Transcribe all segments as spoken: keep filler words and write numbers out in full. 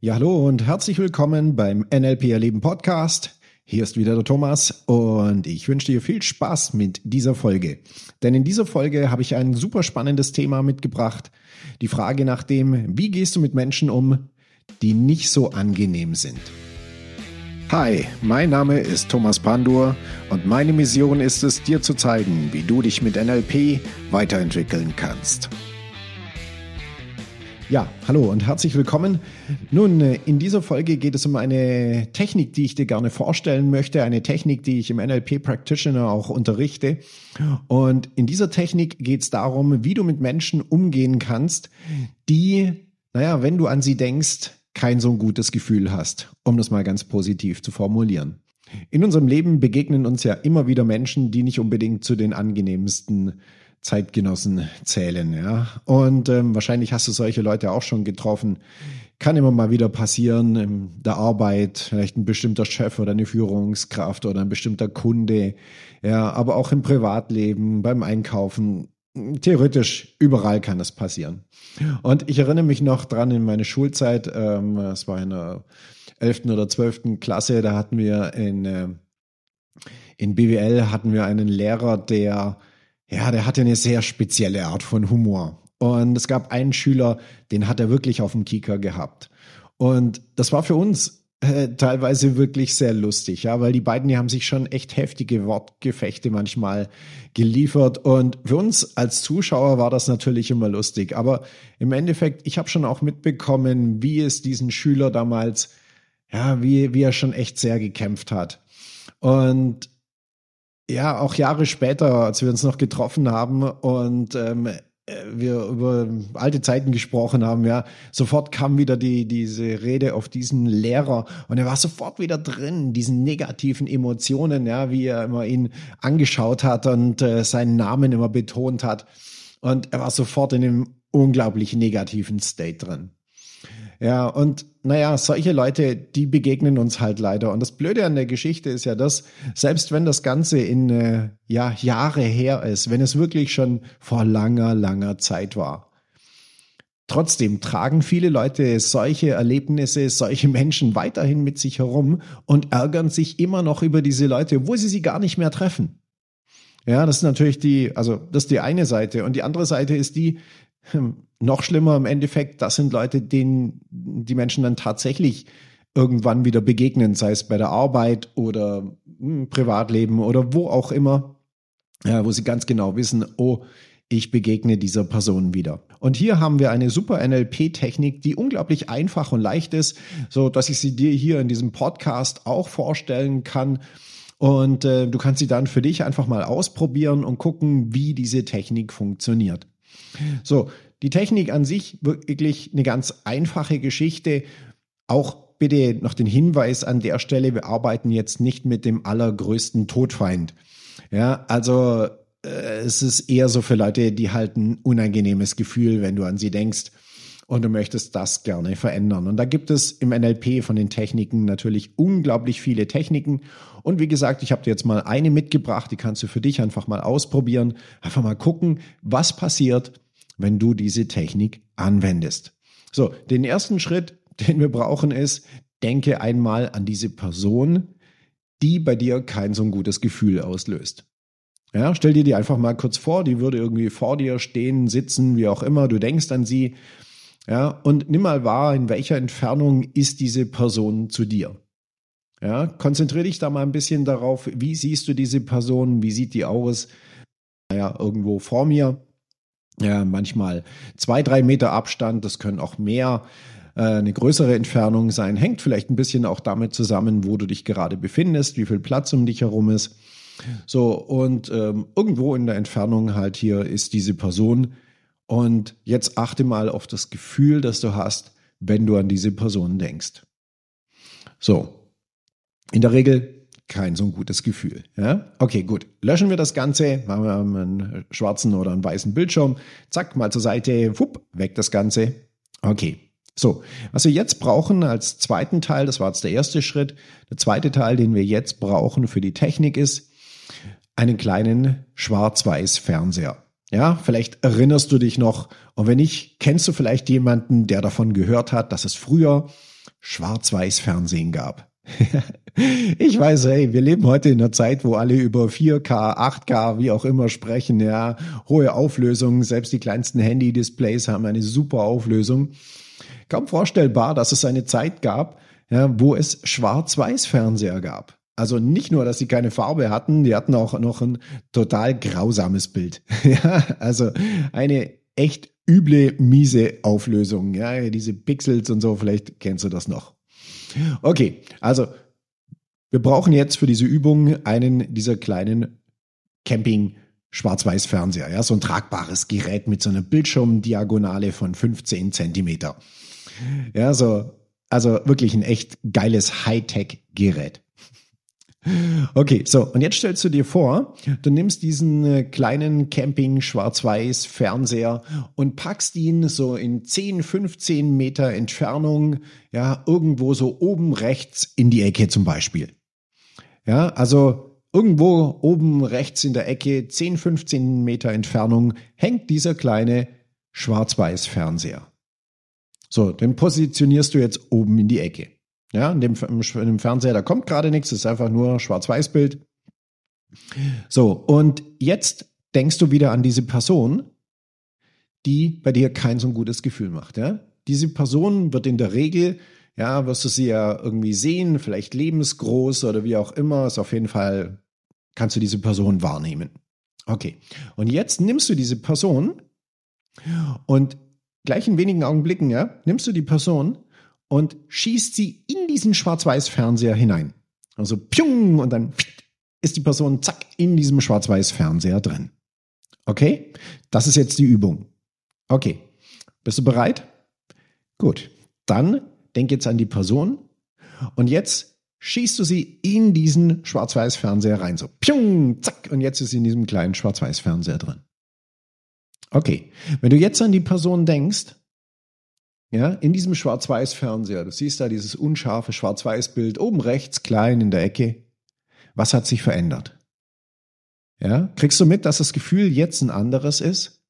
Ja, hallo und herzlich willkommen beim N L P Erleben Podcast. Hier ist wieder der Thomas und ich wünsche dir viel Spaß mit dieser Folge. Denn in dieser Folge habe ich ein super spannendes Thema mitgebracht. Die Frage nach dem, wie gehst du mit Menschen um, die nicht so angenehm sind. Hi, mein Name ist Thomas Pandur und meine Mission ist es, dir zu zeigen, wie du dich mit N L P weiterentwickeln kannst. Ja, hallo und herzlich willkommen. Nun, in dieser Folge geht es um eine Technik, die ich dir gerne vorstellen möchte, eine Technik, die ich im N L P Practitioner auch unterrichte. Und in dieser Technik geht es darum, wie du mit Menschen umgehen kannst, die, naja, wenn du an sie denkst, kein so ein gutes Gefühl hast, um das mal ganz positiv zu formulieren. In unserem Leben begegnen uns ja immer wieder Menschen, die nicht unbedingt zu den angenehmsten Zeitgenossen zählen, ja. Und ähm, wahrscheinlich hast du solche Leute auch schon getroffen. Kann immer mal wieder passieren in der Arbeit, vielleicht ein bestimmter Chef oder eine Führungskraft oder ein bestimmter Kunde, ja, aber auch im Privatleben, beim Einkaufen. Theoretisch überall kann das passieren. Und ich erinnere mich noch dran in meine Schulzeit, ähm, es war in der elften oder zwölften Klasse, da hatten wir in, äh, in B W L hatten wir einen Lehrer, der Ja, der hatte eine sehr spezielle Art von Humor. Und es gab einen Schüler, den hat er wirklich auf dem Kieker gehabt. Und das war für uns äh, teilweise wirklich sehr lustig, ja, weil die beiden, die haben sich schon echt heftige Wortgefechte manchmal geliefert. Und für uns als Zuschauer war das natürlich immer lustig. Aber im Endeffekt, ich habe schon auch mitbekommen, wie es diesen Schüler damals, ja, wie, wie er schon echt sehr gekämpft hat. Und ja, auch Jahre später, als wir uns noch getroffen haben und ähm, wir über alte Zeiten gesprochen haben, ja, sofort kam wieder die diese Rede auf diesen Lehrer und er war sofort wieder drin, diesen negativen Emotionen, ja, wie er immer ihn angeschaut hat und äh, seinen Namen immer betont hat und er war sofort in einem unglaublich negativen State drin. Ja, und naja, solche Leute, die begegnen uns halt leider. Und das Blöde an der Geschichte ist ja das, selbst wenn das Ganze in äh, ja, Jahre her ist, wenn es wirklich schon vor langer, langer Zeit war. Trotzdem tragen viele Leute solche Erlebnisse, solche Menschen weiterhin mit sich herum und ärgern sich immer noch über diese Leute, obwohl sie sie gar nicht mehr treffen. Ja, das ist natürlich die, also das ist die eine Seite. Und die andere Seite ist die, noch schlimmer im Endeffekt, das sind Leute, denen die Menschen dann tatsächlich irgendwann wieder begegnen, sei es bei der Arbeit oder im Privatleben oder wo auch immer, ja, wo sie ganz genau wissen, oh, ich begegne dieser Person wieder. Und hier haben wir eine super N L P-Technik, die unglaublich einfach und leicht ist, so dass ich sie dir hier in diesem Podcast auch vorstellen kann. Und äh, du kannst sie dann für dich einfach mal ausprobieren und gucken, wie diese Technik funktioniert. So, die Technik an sich wirklich eine ganz einfache Geschichte. Auch bitte noch den Hinweis an der Stelle, wir arbeiten jetzt nicht mit dem allergrößten Todfeind. Ja, also äh, es ist eher so für Leute, die halt ein unangenehmes Gefühl, wenn du an sie denkst und du möchtest das gerne verändern. Und da gibt es im N L P von den Techniken natürlich unglaublich viele Techniken. Und wie gesagt, ich habe dir jetzt mal eine mitgebracht, die kannst du für dich einfach mal ausprobieren. Einfach mal gucken, was passiert, wenn du diese Technik anwendest. So, den ersten Schritt, den wir brauchen, ist, denke einmal an diese Person, die bei dir kein so ein gutes Gefühl auslöst. Ja, stell dir die einfach mal kurz vor, die würde irgendwie vor dir stehen, sitzen, wie auch immer, du denkst an sie. Ja, und nimm mal wahr, in welcher Entfernung ist diese Person zu dir. Ja, konzentriere dich da mal ein bisschen darauf, wie siehst du diese Person, wie sieht die aus? Naja, irgendwo vor mir. Ja, manchmal zwei, drei Meter Abstand, das können auch mehr, äh, eine größere Entfernung sein. Hängt vielleicht ein bisschen auch damit zusammen, wo du dich gerade befindest, wie viel Platz um dich herum ist. So, und ähm, irgendwo in der Entfernung halt hier ist diese Person. Und jetzt achte mal auf das Gefühl, das du hast, wenn du an diese Person denkst. So, in der Regel kein so ein gutes Gefühl. Ja? Okay, gut. Löschen wir das Ganze. Machen wir einen schwarzen oder einen weißen Bildschirm. Zack, mal zur Seite. Wupp, weg das Ganze. Okay. So, was wir jetzt brauchen als zweiten Teil, das war jetzt der erste Schritt. Der zweite Teil, den wir jetzt brauchen für die Technik ist, einen kleinen Schwarz-Weiß-Fernseher. Ja, vielleicht erinnerst du dich noch. Und wenn nicht, kennst du vielleicht jemanden, der davon gehört hat, dass es früher Schwarz-Weiß-Fernsehen gab. Ich weiß, hey, wir leben heute in einer Zeit, wo alle über vier K, acht K, wie auch immer sprechen, ja, hohe Auflösung, selbst die kleinsten Handy-Displays haben eine super Auflösung. Kaum vorstellbar, dass es eine Zeit gab, ja, wo es Schwarz-Weiß-Fernseher gab. Also nicht nur, dass sie keine Farbe hatten, die hatten auch noch ein total grausames Bild. Ja, also eine echt üble, miese Auflösung. Ja, diese Pixels und so, vielleicht kennst du das noch. Okay, also wir brauchen jetzt für diese Übung einen dieser kleinen Camping-Schwarz-Weiß-Fernseher. Ja, so ein tragbares Gerät mit so einer Bildschirmdiagonale von fünfzehn Zentimeter. Ja, so, also wirklich ein echt geiles Hightech-Gerät. Okay, so, und jetzt stellst du dir vor, du nimmst diesen kleinen Camping-Schwarz-Weiß-Fernseher und packst ihn so in zehn, fünfzehn Meter Entfernung, ja, irgendwo so oben rechts in die Ecke zum Beispiel. Ja, also irgendwo oben rechts in der Ecke, zehn, fünfzehn Meter Entfernung, hängt dieser kleine Schwarz-Weiß-Fernseher. So, den positionierst du jetzt oben in die Ecke. Ja, in dem, in dem Fernseher, da kommt gerade nichts, es ist einfach nur Schwarz-Weiß-Bild. So, und jetzt denkst du wieder an diese Person, die bei dir kein so ein gutes Gefühl macht. Ja? Diese Person wird in der Regel, ja, wirst du sie ja irgendwie sehen, vielleicht lebensgroß oder wie auch immer, ist auf jeden Fall, kannst du diese Person wahrnehmen. Okay, und jetzt nimmst du diese Person und gleich in wenigen Augenblicken, ja, nimmst du die Person und schießt sie in diesen Schwarz-Weiß-Fernseher hinein. Also piung, und dann ist die Person zack in diesem Schwarz-Weiß-Fernseher drin. Okay? Das ist jetzt die Übung. Okay. Bist du bereit? Gut. Dann denk jetzt an die Person und jetzt schießt du sie in diesen Schwarz-Weiß-Fernseher rein. So piung, zack, und jetzt ist sie in diesem kleinen Schwarz-Weiß-Fernseher drin. Okay. Wenn du jetzt an die Person denkst, ja, in diesem Schwarz-Weiß-Fernseher, du siehst da dieses unscharfe Schwarz-Weiß-Bild, oben rechts, klein in der Ecke. Was hat sich verändert? Ja, kriegst du mit, dass das Gefühl jetzt ein anderes ist?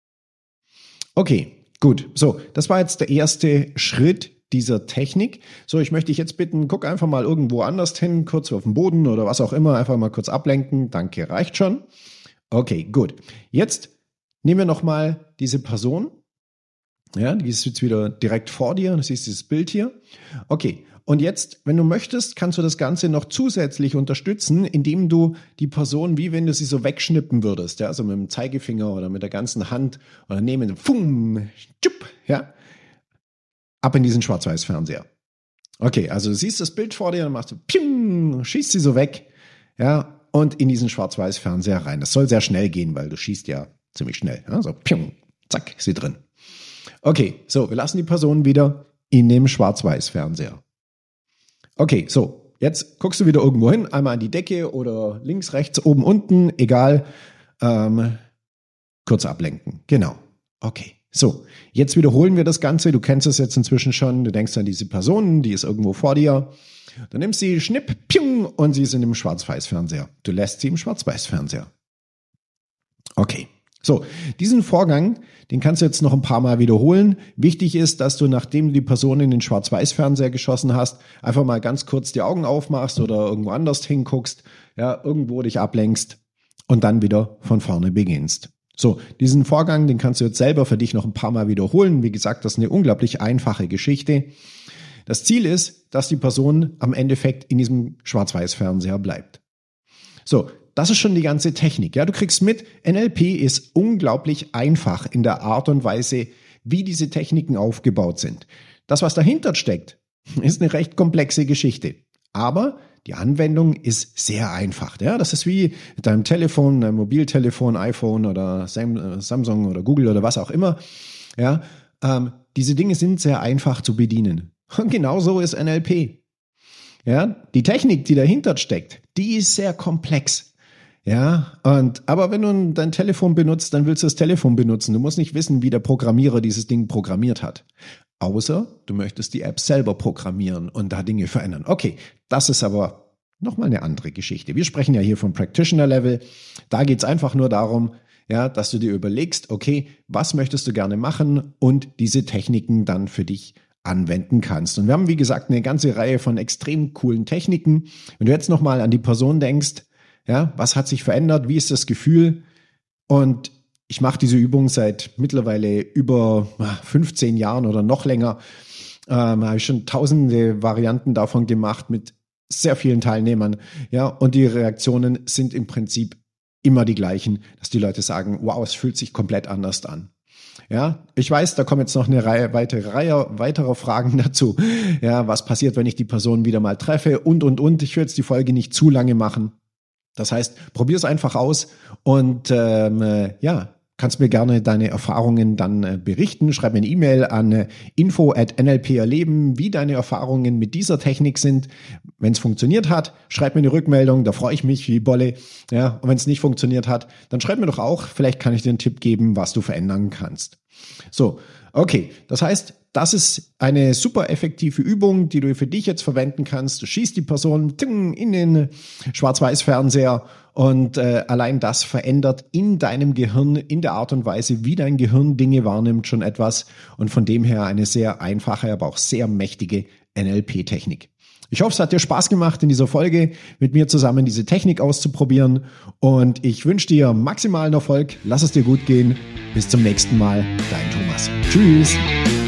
Okay, gut. So, das war jetzt der erste Schritt dieser Technik. So, ich möchte dich jetzt bitten, guck einfach mal irgendwo anders hin, kurz auf den Boden oder was auch immer, einfach mal kurz ablenken. Danke, reicht schon. Okay, gut. Jetzt nehmen wir nochmal diese Person. Ja, die ist jetzt wieder direkt vor dir. Du siehst dieses Bild hier. Okay. Und jetzt, wenn du möchtest, kannst du das Ganze noch zusätzlich unterstützen, indem du die Person, wie wenn du sie so wegschnippen würdest, ja, also mit dem Zeigefinger oder mit der ganzen Hand oder nehmen, fum, tschupp, ja, ab in diesen Schwarz-Weiß-Fernseher. Okay, also du siehst das Bild vor dir, dann machst du, pium, schießt sie so weg, ja, und in diesen Schwarz-Weiß-Fernseher rein. Das soll sehr schnell gehen, weil du schießt ja ziemlich schnell, ja, so, pium, zack, ist sie drin. Okay, so, wir lassen die Person wieder in dem Schwarz-Weiß-Fernseher. Okay, so, jetzt guckst du wieder irgendwo hin, einmal an die Decke oder links, rechts, oben, unten, egal, ähm, kurz ablenken, genau. Okay, so, jetzt wiederholen wir das Ganze, du kennst es jetzt inzwischen schon, du denkst an diese Person, die ist irgendwo vor dir, du nimmst sie, schnipp, piung, und sie ist in dem Schwarz-Weiß-Fernseher. Du lässt sie im Schwarz-Weiß-Fernseher. Okay. So, diesen Vorgang, den kannst du jetzt noch ein paar Mal wiederholen. Wichtig ist, dass du, nachdem du die Person in den Schwarz-Weiß-Fernseher geschossen hast, einfach mal ganz kurz die Augen aufmachst oder irgendwo anders hinguckst, ja, irgendwo dich ablenkst und dann wieder von vorne beginnst. So, diesen Vorgang, den kannst du jetzt selber für dich noch ein paar Mal wiederholen. Wie gesagt, das ist eine unglaublich einfache Geschichte. Das Ziel ist, dass die Person am Endeffekt in diesem Schwarz-Weiß-Fernseher bleibt. So, das ist schon die ganze Technik. Ja, du kriegst mit, N L P ist unglaublich einfach in der Art und Weise, wie diese Techniken aufgebaut sind. Das, was dahinter steckt, ist eine recht komplexe Geschichte. Aber die Anwendung ist sehr einfach. Ja, das ist wie mit deinem Telefon, deinem Mobiltelefon, iPhone oder Samsung oder Google oder was auch immer. Ja, ähm, diese Dinge sind sehr einfach zu bedienen. Und genauso ist N L P. Ja, die Technik, die dahinter steckt, die ist sehr komplex. Ja, und, aber wenn du dein Telefon benutzt, dann willst du das Telefon benutzen. Du musst nicht wissen, wie der Programmierer dieses Ding programmiert hat. Außer du möchtest die App selber programmieren und da Dinge verändern. Okay, das ist aber nochmal eine andere Geschichte. Wir sprechen ja hier vom Practitioner-Level. Da geht's einfach nur darum, ja, dass du dir überlegst, okay, was möchtest du gerne machen und diese Techniken dann für dich anwenden kannst. Und wir haben, wie gesagt, eine ganze Reihe von extrem coolen Techniken. Wenn du jetzt nochmal an die Person denkst, ja, was hat sich verändert? Wie ist das Gefühl? Und ich mache diese Übung seit mittlerweile über fünfzehn Jahren oder noch länger. Ähm, habe ich schon tausende Varianten davon gemacht mit sehr vielen Teilnehmern. Ja, und die Reaktionen sind im Prinzip immer die gleichen, dass die Leute sagen, wow, es fühlt sich komplett anders an. Ja, ich weiß, da kommen jetzt noch eine Reihe, weitere Reihe weiterer Fragen dazu. Ja, was passiert, wenn ich die Person wieder mal treffe und, und, und. Ich will jetzt die Folge nicht zu lange machen. Das heißt, probier es einfach aus und ähm, äh, ja, kannst mir gerne deine Erfahrungen dann äh, berichten. Schreib mir eine E-Mail an äh, info at n l p erleben, wie deine Erfahrungen mit dieser Technik sind. Wenn es funktioniert hat, schreib mir eine Rückmeldung, da freue ich mich wie Bolle. Ja, und wenn es nicht funktioniert hat, dann schreib mir doch auch, vielleicht kann ich dir einen Tipp geben, was du verändern kannst. So, okay, das heißt, das ist eine super effektive Übung, die du für dich jetzt verwenden kannst. Du schießt die Person in den Schwarz-Weiß-Fernseher und äh, allein das verändert in deinem Gehirn, in der Art und Weise, wie dein Gehirn Dinge wahrnimmt, schon etwas. Und von dem her eine sehr einfache, aber auch sehr mächtige N L P-Technik. Ich hoffe, es hat dir Spaß gemacht, in dieser Folge mit mir zusammen diese Technik auszuprobieren. Und ich wünsche dir maximalen Erfolg. Lass es dir gut gehen. Bis zum nächsten Mal. Dein Thomas. Tschüss.